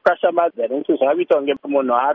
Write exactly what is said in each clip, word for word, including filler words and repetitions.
kukashamadza nekuti zvavita kunge munhu ari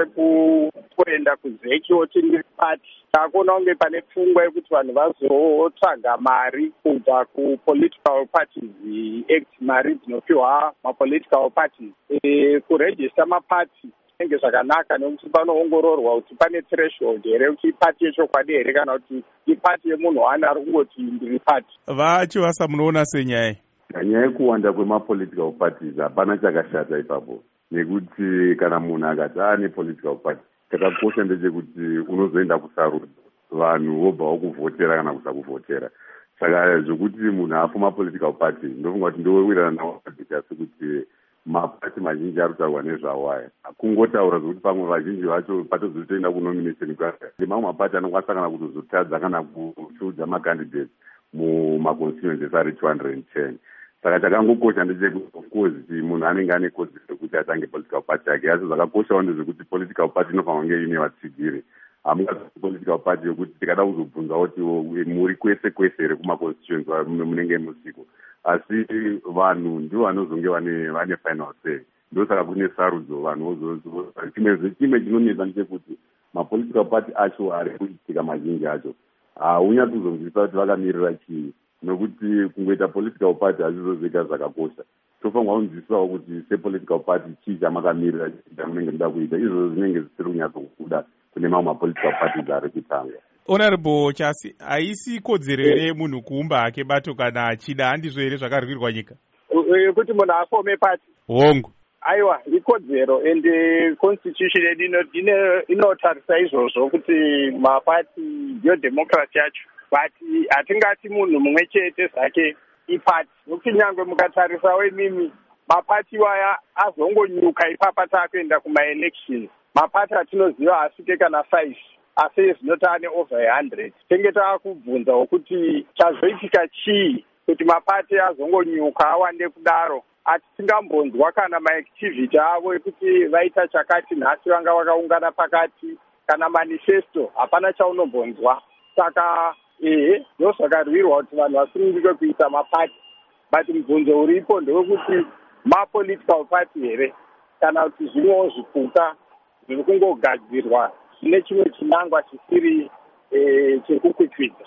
kuenda kuzeki oti ndiri pati. Takuona kunge pane pfungwa yekuti vanhu vazotsvaga mari kubva kupolitical parties act, mari dzinopiwa mapolitical parties e, kurejista mapati inenge zvakanaka nekuti panoongororwa kuti pane threshold here kuti ipati yechokwadi here kana kuti ipati yemunhu wani ari kungoti ndiri pati. Vachivasa munoona senyaya nyaya yekuwanda kwemapolitical parties hapana chakashata ipapo, nekuti kana munhu akati ane political party chakakosha ndechekuti unozoenda kusarudzo, vanhu vobva vakuvhotera kana kusakuvhotera. Saka zvokuti munhu afu mapolitical party ndofunga kuti ndowirirana nawo asi kuti mapati mazhinji ari kutaurwa nezvawo aya. Kungotaura zvokuti pamwe vazhinji vacho patozotoenda kunomination mamwe mapati anokwanisa kana kutozotadza kana kuchudza macandidates mumaconstituencies ari two hundred ten. Saka chakangokosha ndechekuti of course munhu anenge ane kodzero yekuti atange political party yake, asi zvakakoshawo ndezvekuti political party inofanira kunge ine vatsigiri. Hamungazi political party yokuti tikada kuzobvunza kuti muri kwese kwese here kumaconstituency munenge musiko, asi vanhu ndivo vanozonge vane vane final say. Ndosaka kune sarudzo vanhu chimwe chimwe chinonetsa ndechekuti mapolitical party acho ari kuitika mazhinji acho haunyatuzonzwisa kuti vakamirira chii, nokuti kungoita political party hazvizozvika zvakakosha. Tofanirwa kunzwisisawo kuti sepolitical party chii chamakamirira chamunenge muda kuita, izvozvo zvinenge zvisiri kunyatsokuda kune mamwe mapolitical parties ari kutanga. Honorable Chasi, haisi kodzero here munhu kuumba hake bato kana achida, handizvo here zvakarwirwa nyika kuti munhu afome pati? Hongu aiwa, ikodzero ende constitution yedu inotarisa izvozvo kuti mapati ndiyo democracy yacho, but hatingati munhu mumwe chete zvake ipati, nokuti nyangwe mukatarisawo imimi mapati waya azongonyuka ipapa taakuenda kumaelection. Mapati atinoziva asvike kana five, asi zvinotane over one hundred. Tenge taakubvunza kuti chazoitika chii kuti mapati azongonyuka awande kudaro. Hatisingambonzwa kana maactivity avo ekuti vaita chakati nhasi vanga vakaungana pakati kana manifesto, hapana chaunombonzwa. Saka ehe ndozvakarwirwa kuti vanhu vasununguke kuita mapati, but mubvunzo uripo ndewekuti mapolitical party here kana kuti zvimwewo zvipuka zviri kungogadzirwa zvine chimwe chinangwa chisiri chekukwikwidza.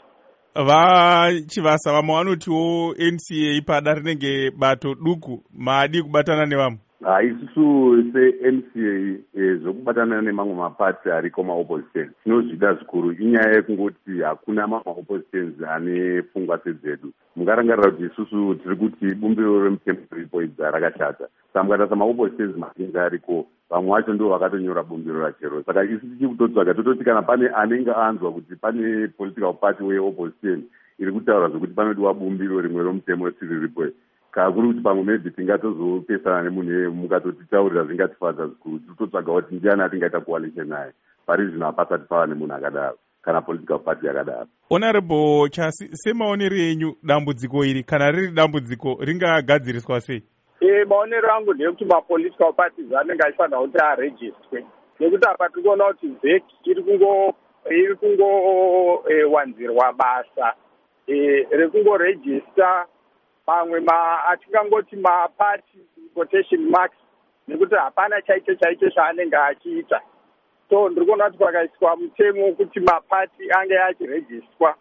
Vachivasa vamwe vanotiwo N C A pada rinenge bato duku, maadi kubatana nevamwe? Isusu se-N C A zvokubatana nemamwe mapati ariko maopposition tinozvida zvikuru. Inyaya yekungoti hakuna mamwe maoppositions ane pfungwa sedzedu. Mungarangarira kuti isusu tiri kuti bumbiro remutemo riripo idzi rakashata. Saka mukatarisa maoppositions mazhinji ariko, vamwe vacho ndo vakatonyora bumbiro rachero. Saka isu tichikutotsvaga tototi kana pane anenge anzwa kuti pane political party weopposition iri kutaura zvokuti panodiwa bumbiro rimwe romutemo riripo, kakuri kuti pamwe maybe tingatozopesana nemunhu mukatotitaurira zvingatifadza zvikuru, tototsvaga kuti ndiani atingaita coalition naye. Pari zvino hapasati pava nemunhu akadaro kana political party yakadaro. Honorable Chasi, semaonero enyu dambudziko iri, kana riri dambudziko ringagadziriswa sei? E, maonero angu ndekuti mapolitical parties anenge achifanira kuti arejistwe, nekuti apa tiri kuona kuti vheki iri kungo iri kungowanzirwa basa rekungorejista mamwe atingangoti mapati quotation marks, nekuti hapana chaicho chaicho chaanenge achiita. So ndiri kuona kuti pakaiswa mutemo kuti mapati ange achirejistwa,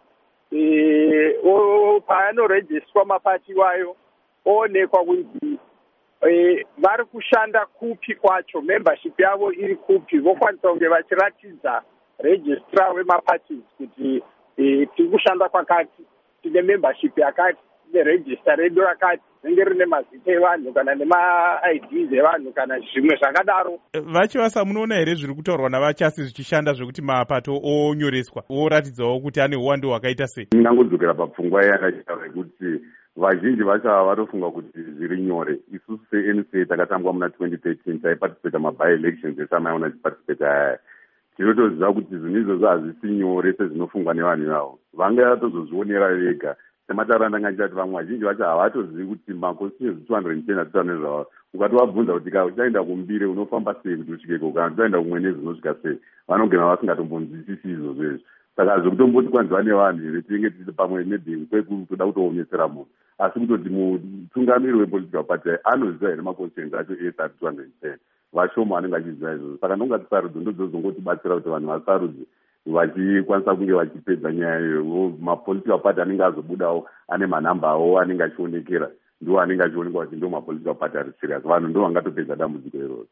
paanorejistwa mapati iwayo oonekwa kunzi vari kushanda kupi kwacho, membership yavo iri kupi, vokwanisa kunge vachiratidza registrar wemaparties kuti tiri kushanda kwakati, tine membership yakati, tine register redu rakati, rinenge rine mazita evanhu kana nema-I Ds evanhu kana zvimwe zvakadaro. Vachivasa, munoona here zviri kutaurwa navachasi zvichishanda zvekuti mapato onyoreswa oratidzawo kuti ane uwandu hwakaita sei? Ndingangodzokera papfungwa yakashara yekuti vazhinji vacho vatofunga kuti zviri nyore. Isusu se-N C A takatangwa muna twenty thirteen taiparticipata maby-elections esamaona achiparticipata aya. Tinotoziva kuti zvinhu izvozvo hazvisi nyore sezvinofungwa nevanhu ivavo. Vanga vatozozvionera vega. Semataura ndangachita kuti vamwe vazhinji vacho havatozivi kuti maconstituency two hundred ten atitaura nezvavo. Ukatovabvunza kuti ka uchaenda kumbire unofamba sei kuti usvikeko, kana uchaenda kumwenezi unosvika sei, vanogona vasingatombonzwisisi izvozvo izvo. Saka zvekutomboti kwanziwa nevanhu here tinenge tiri pamwe maybe kwekutoda kutoomesera munhu, asi kutoti mutungamiri wepolitical party anoziva here maconstituency acho ese ari two hundred ten. vashoma vanenge vachiziva izvozvo. Saka ndongatisarudzi ndozozongotibatsira kuti vanhu vasarudzi vachikwanisa kunge vachipedza nyaya iyo. Mapolitical party anenge azobudawo ane manhamba awo anenge achionekera, ndo anenge achionekwa kuti ndo mapolitical party ari serious. Vanhu ndo vangatopedza dambudziko iroro.